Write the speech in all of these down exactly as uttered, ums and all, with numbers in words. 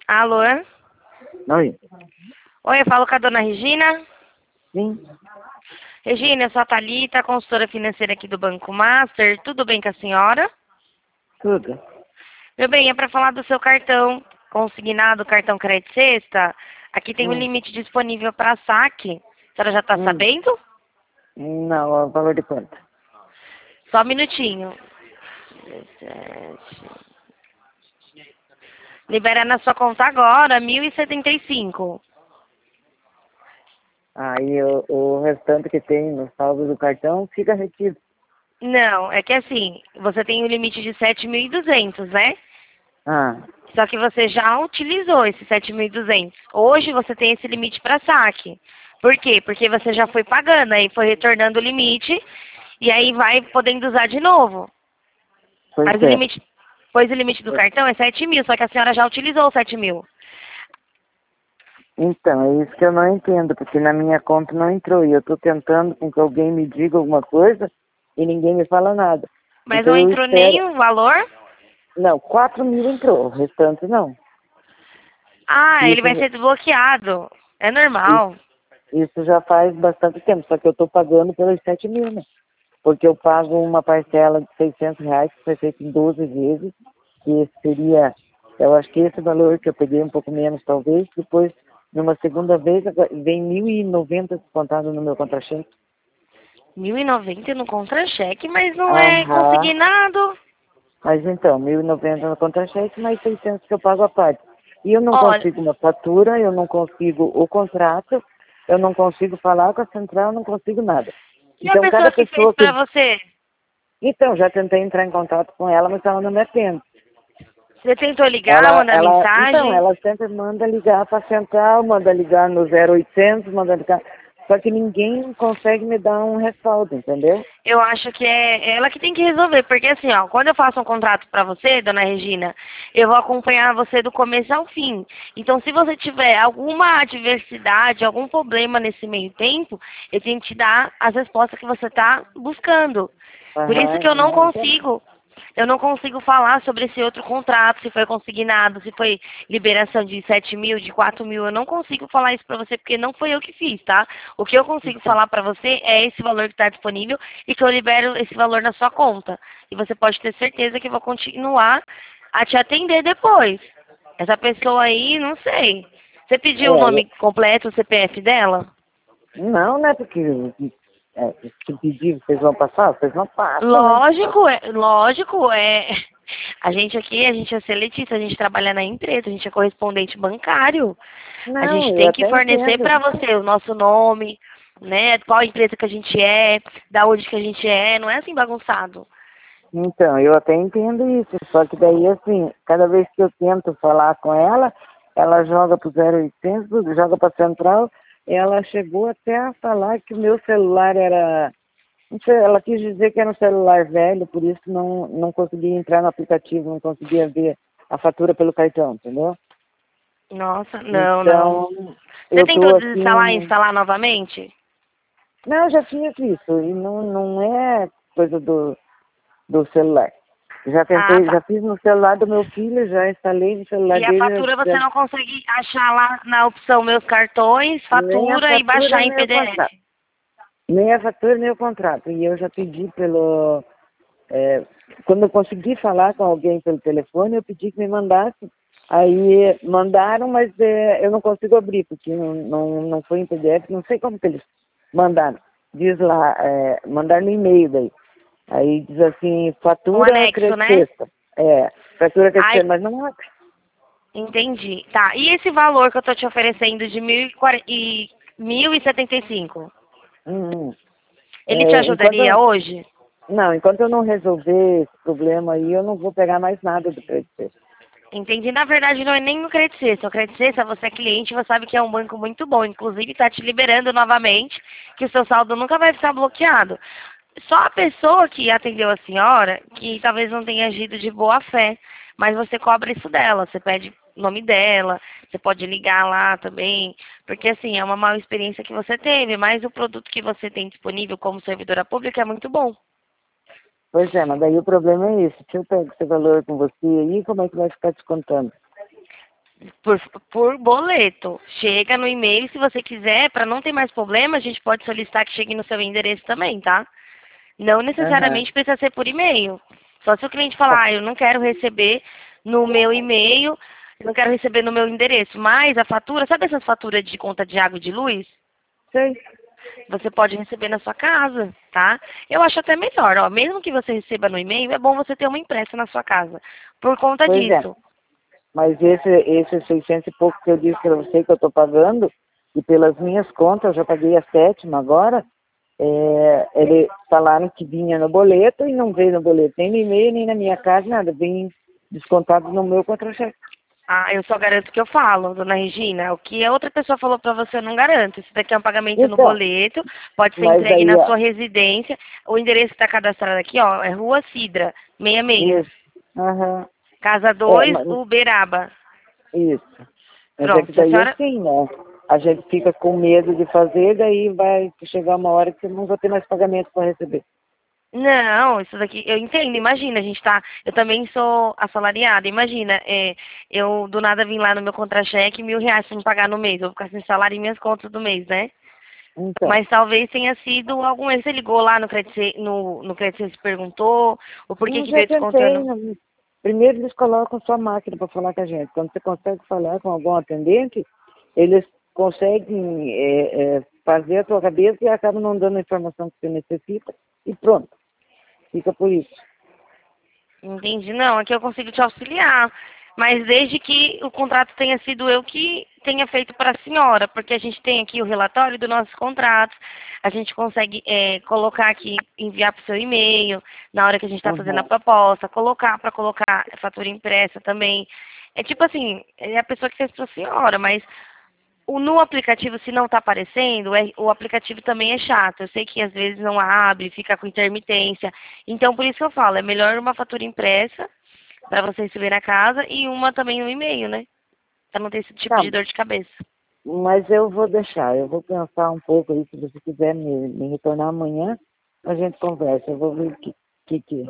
Alô? Oi. Oi, eu falo com a dona Regina. Sim. Regina, eu sou a Thalita, consultora financeira aqui do Banco Master. Tudo bem com a senhora? Tudo. Meu bem, é para falar do seu cartão consignado, cartão crédito sexta. Aqui tem um Hum. limite disponível para saque. A senhora já está Hum. sabendo? Não, o valor de quanto? Só um minutinho. dezessete. Libera na sua conta agora, mil e setenta e cinco. Aí o, o restante que tem no saldo do cartão fica retido. Não, é que assim, você tem um limite de sete mil e duzentos, né? Ah, Só que você já utilizou esses sete mil e duzentos. Hoje você tem esse limite para saque. Por quê? Porque você já foi pagando, aí foi retornando o limite e aí vai podendo usar de novo. pois Mas o é. limite, pois o limite do cartão é sete mil, só que a senhora já utilizou os sete mil. Então, é isso que eu não entendo, porque na minha conta não entrou. E eu estou tentando com que alguém me diga alguma coisa e ninguém me fala nada. Mas Então não eu entrou espero. nem o valor? Não, quatro mil entrou, o restante não. Ah, ele Isso, vai ser desbloqueado. É normal. isso, isso já faz bastante tempo, só que eu estou pagando pelos sete mil, né? Porque eu pago uma parcela de seiscentos reais, que foi feita em doze vezes, que seria, eu acho que esse valor que eu peguei um pouco menos, talvez, depois, numa segunda vez, agora vem mil e noventa descontado no meu contra-cheque. mil e noventa no contra-cheque, mas não é Aham. consignado. Mas então, mil e noventa no contra-cheque, mais seiscentos que eu pago à parte. E eu não Olha, consigo uma fatura, eu não consigo o contrato, eu não consigo falar com a central, eu não consigo nada. e a Então, cada pessoa que fez pessoa pra que... você? Então, já tentei entrar em contato com ela, mas ela não me atende. Você tentou ligar, Ela, mandar ela, então, mensagem? ela sempre manda ligar para a central, manda ligar no zero oitocentos, manda ligar, só que ninguém consegue me dar um respaldo, entendeu? Eu acho que é ela que tem que resolver, porque assim, ó, quando eu faço um contrato pra você, dona Regina, eu vou acompanhar você do começo ao fim. Então, se você tiver alguma adversidade, algum problema nesse meio tempo, eu tenho que te dar as respostas que você está buscando. Por isso Aham, que eu não não, então, consigo, eu não consigo falar sobre esse outro contrato, se foi consignado, se foi liberação de sete mil, de quatro mil, eu não consigo falar isso pra você porque não foi eu que fiz, tá? O que eu consigo então, falar pra você é esse valor que está disponível e que eu libero esse valor na sua conta. E você pode ter certeza que eu vou continuar a te atender depois. Essa pessoa aí, não sei. Você pediu o é, eu- nome completo, o C P F dela? não, né, porque é, se pedir, vocês vão passar, vocês não passam, né? Lógico, é, lógico, é. A gente aqui, a gente é seletista, a gente trabalha na empresa, a gente é correspondente bancário. A gente Não, eu tem que até fornecer entendo. para você o nosso nome, né? Qual empresa que a gente é, da onde que a gente é, não é assim bagunçado. Então, eu até entendo isso, só que daí, assim, cada vez que eu tento falar com ela, ela joga pro zero oitocentos, joga pra central, ela chegou até a falar que o meu celular era... Não sei, ela quis dizer que era um celular velho, por isso não, não conseguia entrar no aplicativo, não conseguia ver a fatura pelo cartão, entendeu? Nossa, não, não. Então, Você eu tentou tô desinstalar e assim... instalar novamente? Não, eu já fiz isso, e não, não é coisa do, do celular. Já Ah, tentei, já tá. fiz no celular do meu filho, já instalei no celular E a dele, fatura você já, não consegue achar lá na opção Meus Cartões, nem a fatura e baixar fatura, em nem o P D F. contrato. Nem a fatura, nem o contrato. E eu já pedi pelo... é, quando eu consegui falar com alguém pelo telefone, eu pedi que me mandasse. Aí mandaram, mas é, eu não consigo abrir, porque não, não, não foi em P D F, não sei como que eles mandaram. Diz lá, é, mandaram no e-mail daí. Aí diz assim, Um fatura anexo, crédito né? sexta. É, fatura crédito Ai, sexta, mas não é. entendi. Tá, e esse valor que eu tô te oferecendo de mil e quarenta e mil e setenta e cinco, Hum, ele te é, ajudaria enquanto, hoje? não, enquanto eu não resolver esse problema aí, eu não vou pegar mais nada do crédito sexta. Entendi. Na verdade, não é nem no Credit Suisse. O Credit Suisse, você é cliente, você sabe que é um banco muito bom. Inclusive, está te liberando novamente, que o seu saldo nunca vai ficar bloqueado. Só a pessoa que atendeu a senhora, que talvez não tenha agido de boa fé, mas você cobra isso dela. Você pede o nome dela, você pode ligar lá também, porque assim, é uma má experiência que você teve, mas o produto que você tem disponível como servidora pública é muito bom. Pois é, mas daí o problema é esse. Se eu pego esse valor com você aí, como é que vai ficar descontando? Por, por boleto. Chega no e-mail, se você quiser, para não ter mais problema, a gente pode solicitar que chegue no seu endereço também, tá? Não Aham. necessariamente precisa ser por e-mail. Só se o cliente falar, ah, eu não quero receber no meu e-mail, eu não quero receber no meu endereço, mas a fatura, sabe essas faturas de conta de água e de luz? Sei. Você pode receber na sua casa, tá? Eu acho até melhor, ó, mesmo que você receba no e-mail, é bom você ter uma impressa na sua casa, por conta Pois é. disso. Mas esse, esse seiscentos e pouco que eu disse para você que eu estou pagando, e pelas minhas contas, eu já paguei a sétima agora, é, eles falaram que vinha no boleto e não veio no boleto, nem no e-mail, nem na minha casa, nada. Vem descontado no meu contra-cheque. Ah, eu só garanto o que eu falo, dona Regina. O que a outra pessoa falou pra você, eu não garanto. Isso daqui é um pagamento no Então, boleto, pode ser mas entregue daí, na ó, sua residência. O endereço que está cadastrado aqui, ó, é Rua Sidra, sessenta e seis. isso. Aham. Casa É, dois, mas, Uberaba. isso. Mas é que Pronto, se a daí senhora... assim, né? A gente fica com medo de fazer, daí vai chegar uma hora que eu não vou ter mais pagamento para receber. Não, isso daqui, eu entendo, imagina, a gente tá, eu também sou assalariada, imagina, é, eu do nada vim lá no meu contra-cheque, mil reais pra me pagar no mês, eu vou ficar sem salário em minhas contas do mês, né? Então, Mas talvez tenha sido algum erro. Você ligou lá no Credit no, no Credit se perguntou o porquê eu que já veio tentei. descontando. Não- Primeiro eles colocam sua máquina para falar com a gente. Quando você consegue falar com algum atendente, eles conseguem é, é, fazer a tua cabeça e acabam não dando a informação que você necessita e pronto, fica por isso. Entendi, não, aqui eu consigo te auxiliar. Mas desde que o contrato tenha sido eu que tenha feito para a senhora, porque a gente tem aqui o relatório do nosso contrato, a gente consegue é, colocar aqui, enviar para o seu e-mail, na hora que a gente está fazendo a Uhum. proposta, colocar para colocar a fatura impressa também. É tipo assim, é a pessoa que fez para a senhora, mas o, no aplicativo, se não está aparecendo, é, o aplicativo também é chato. Eu sei que às vezes não abre, fica com intermitência. Então, por isso que eu falo, é melhor uma fatura impressa para você receber na casa e uma também no e-mail, né? Para não ter esse tipo Tá, de dor de cabeça. mas eu vou deixar, eu vou pensar um pouco aí, se você quiser me, me retornar amanhã, a gente conversa. Eu vou ver o que, que, que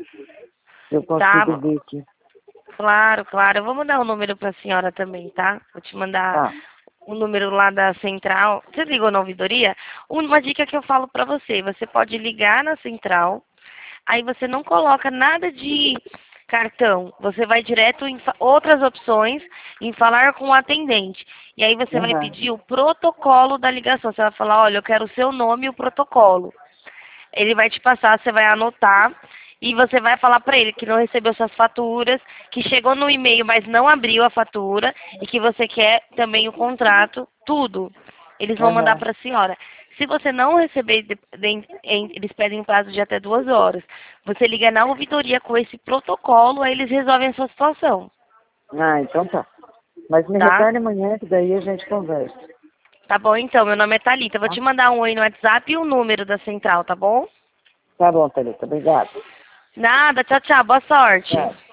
eu consigo Tá? ver aqui. Claro, claro. Eu vou mandar o número para a senhora também, tá? Vou te mandar Tá, o número lá da central. Você ligou na ouvidoria? Uma dica que eu falo para você, você pode ligar na central. Aí você não coloca nada de cartão. Você vai direto em fa- outras opções, em falar com o atendente. E aí você vai aham, pedir o protocolo da ligação. Você vai falar, olha, eu quero o seu nome e o protocolo. Ele vai te passar, você vai anotar e você vai falar para ele que não recebeu suas faturas, que chegou no e-mail, mas não abriu a fatura e que você quer também o contrato, tudo. Eles vão mandar aham. para a senhora. Se você não receber, de- de- em- eles pedem um prazo de até duas horas. Você liga na ouvidoria com esse protocolo, aí eles resolvem a sua situação, Ah, então tá. Mas me tá? retorne amanhã, que daí a gente conversa. Tá bom então, meu nome é Thalita. Vou Tá, te mandar um oi no WhatsApp e o número da central, tá bom? tá bom, Thalita. Obrigado. Nada, tchau, tchau, boa sorte. Tchau.